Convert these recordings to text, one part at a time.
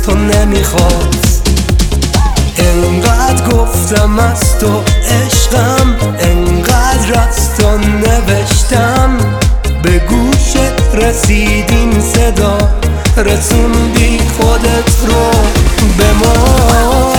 تو نمیخواست. انقدر گفتم از تو عشقم، انقدر از تو نوشتم، به گوشت رسید این صدا، رسوندی خودت رو به ما.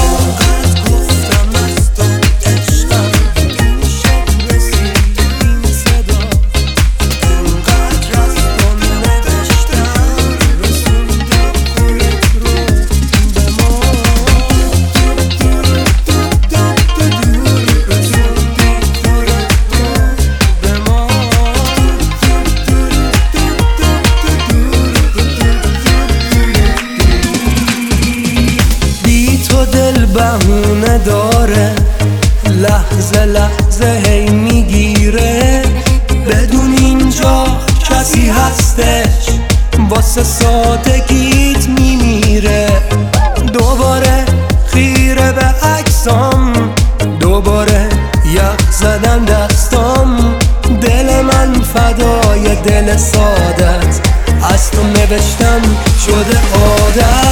دل بهونه داره، لحظه لحظه هی میگیره، بدون اینجا کسی هستش، واسه سادگیت میمیره. دوباره خیره به عکسام، دوباره یخ زدن دستام، دل من فدای دل سادت، از تو نوشتم شده عادت.